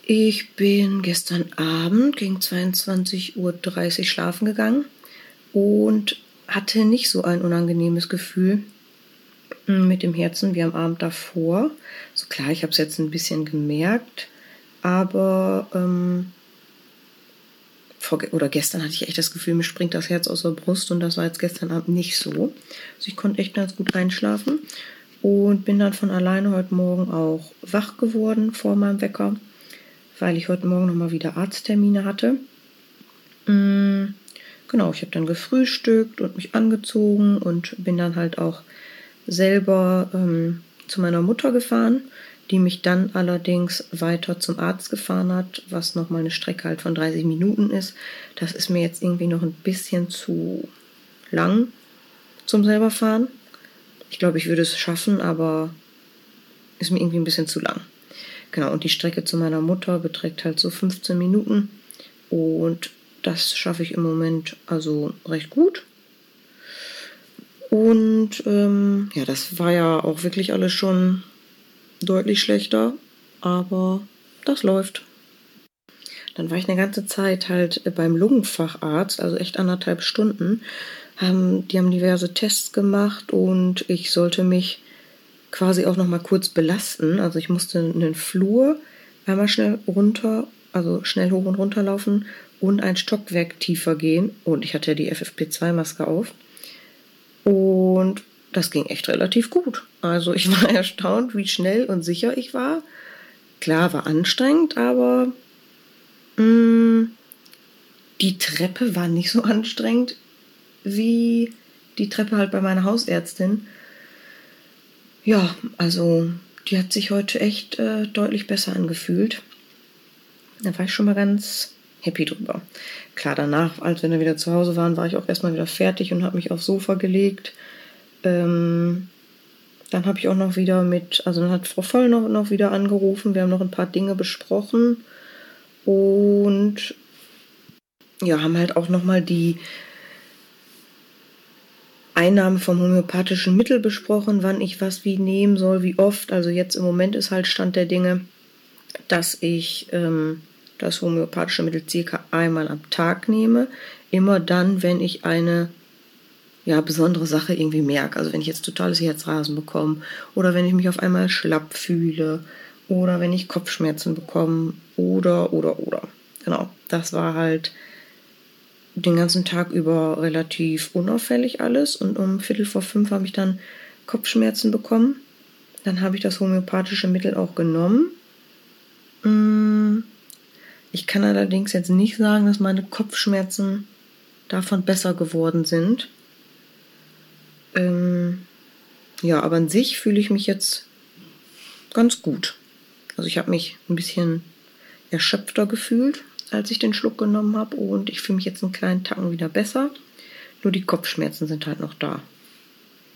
Ich bin gestern Abend gegen 22:30 Uhr schlafen gegangen und hatte nicht so ein unangenehmes Gefühl mit dem Herzen wie am Abend davor. So klar, ich habe es jetzt ein bisschen gemerkt, aber gestern hatte ich echt das Gefühl, mir springt das Herz aus der Brust und das war jetzt gestern Abend nicht so. Also ich konnte echt ganz gut einschlafen und bin dann von alleine heute Morgen auch wach geworden vor meinem Wecker, weil ich heute Morgen nochmal wieder Arzttermine hatte. Genau, ich habe dann gefrühstückt und mich angezogen und bin dann halt auch selber zu meiner Mutter gefahren, die mich dann allerdings weiter zum Arzt gefahren hat, was nochmal eine Strecke halt von 30 Minuten ist. Das ist mir jetzt irgendwie noch ein bisschen zu lang zum selber fahren. Ich glaube, ich würde es schaffen, aber ist mir irgendwie ein bisschen zu lang. Genau, und die Strecke zu meiner Mutter beträgt halt so 15 Minuten und das schaffe ich im Moment also recht gut. Und ja, das war ja auch wirklich alles schon deutlich schlechter, aber das läuft. Dann war ich eine ganze Zeit halt beim Lungenfacharzt, also echt 1,5 Stunden. Die haben diverse Tests gemacht und ich sollte mich quasi auch noch mal kurz belasten. Also ich musste einen Flur einmal schnell runter, also schnell hoch und runter laufen und ein Stockwerk tiefer gehen. Und ich hatte ja die FFP2-Maske auf. Und das ging echt relativ gut. Also ich war erstaunt, wie schnell und sicher ich war. Klar, war anstrengend, aber die Treppe war nicht so anstrengend wie die Treppe halt bei meiner Hausärztin. Ja, also die hat sich heute echt deutlich besser angefühlt. Da war ich schon mal ganz happy drüber. Klar, danach, als wir dann wieder zu Hause waren, war ich auch erstmal wieder fertig und habe mich aufs Sofa gelegt. Dann habe ich auch noch wieder dann hat Frau Voll noch wieder angerufen. Wir haben noch ein paar Dinge besprochen und ja, haben halt auch nochmal die Einnahmen vom homöopathischen Mittel besprochen, wann ich was wie nehmen soll, wie oft. Also jetzt im Moment ist halt Stand der Dinge, dass ich das homöopathische Mittel circa einmal am Tag nehme. Immer dann, wenn ich eine besondere Sache irgendwie merke. Also wenn ich jetzt totales Herzrasen bekomme oder wenn ich mich auf einmal schlapp fühle oder wenn ich Kopfschmerzen bekomme oder. Genau, das war halt den ganzen Tag über relativ unauffällig alles und um 4:45 habe ich dann Kopfschmerzen bekommen. Dann habe ich das homöopathische Mittel auch genommen. Ich kann allerdings jetzt nicht sagen, dass meine Kopfschmerzen davon besser geworden sind. Ja, aber an sich fühle ich mich jetzt ganz gut. Also ich habe mich ein bisschen erschöpfter gefühlt, als ich den Schluck genommen habe und ich fühle mich jetzt einen kleinen Tacken wieder besser. Nur die Kopfschmerzen sind halt noch da.